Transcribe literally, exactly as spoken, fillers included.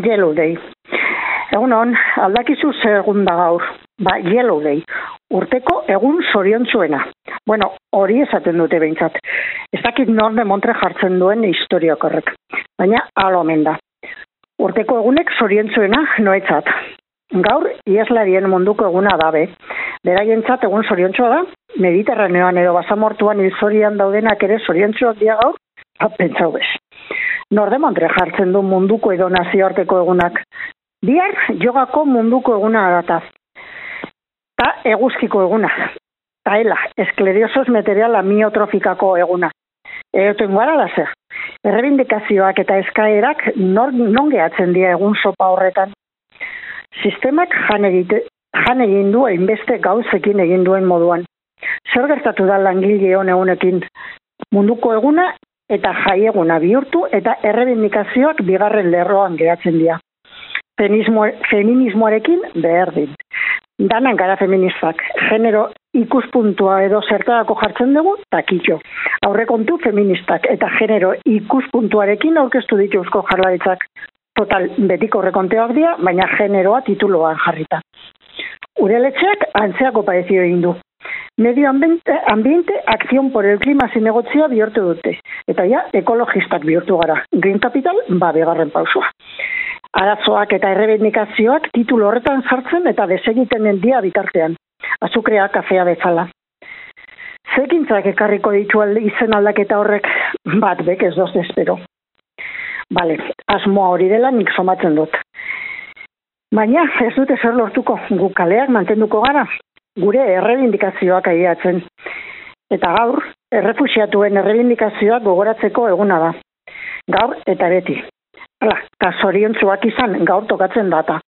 Yellow Day. Egun hon, aldakizu zer egun da gaur. Ba, Yellow Day. Urteko egun zoriontsuena. Bueno, hori esaten dute behintzat. Ez dakit nor de Montre jartzen duen historiak horrek. Baina alo omen da. Urteko egunek zoriontsuena noetzat. Gaur, ieslarien munduko eguna dabe. Beraientzat egun zoriontsua da, Mediterraneoan edo basamortuan hilzorian daudenak ere zoriontsuak dira gaur, pentsau bez. Nor de Montre jartzen du munduko edo nazioarteko egunak. Bihar jogako munduko eguna dataz. Ta eguzkiko eguna. Ta ela, eskleriosos material amiotrofikako eguna. Eoten gara da zer. Errebindikazioak eta eskaerak non gehatzen dira egun sopa horretan. Sistemak jan, egite, jan egin du hainbeste gauzekin egin duen moduan. Zer gertatu da langile honekin munduko eguna eta jaieguna bihurtu eta errebindikazioak bigarren lerroan geratzen dira. Feminismo, feminismoarekin berdin. Danan gara feministak, genero ikuspuntua edo zertarako jartzen dugu, takitxo. Aurrekontu feministak eta genero ikuspuntuarekin aurkeztu ditu Eusko Jaurlaritzak. Total, betiko aurrekonteak dira, baina generoa tituloan jarrita. Udaletxeak antzeako parezio egin du. Medio ambiente, ambiente acción por el clima zinegotzia bihurtu dute. Eta ja, ekologistak bihurtu gara. Green Capital, ba, bigarren pausua. Arazoak eta errebindikazioak titulo horretan sartzen eta desegiten dia bitartean. Azukrea, kafea bezala. Zekintzak ekarriko ditu izen aldaketa horrek bat bek ez doz espero. Bale, asmoa hori dela nik somatzen dut. Baina ez dute zer lortuko, gu kaleak mantenduko gara, gure errebindikazioak aileatzen. Eta gaur, errefuxiatuen errebindikazioak gogoratzeko eguna da. Gaur eta beti. Hala, ta zoriontsuak izan gaur tokatzen data.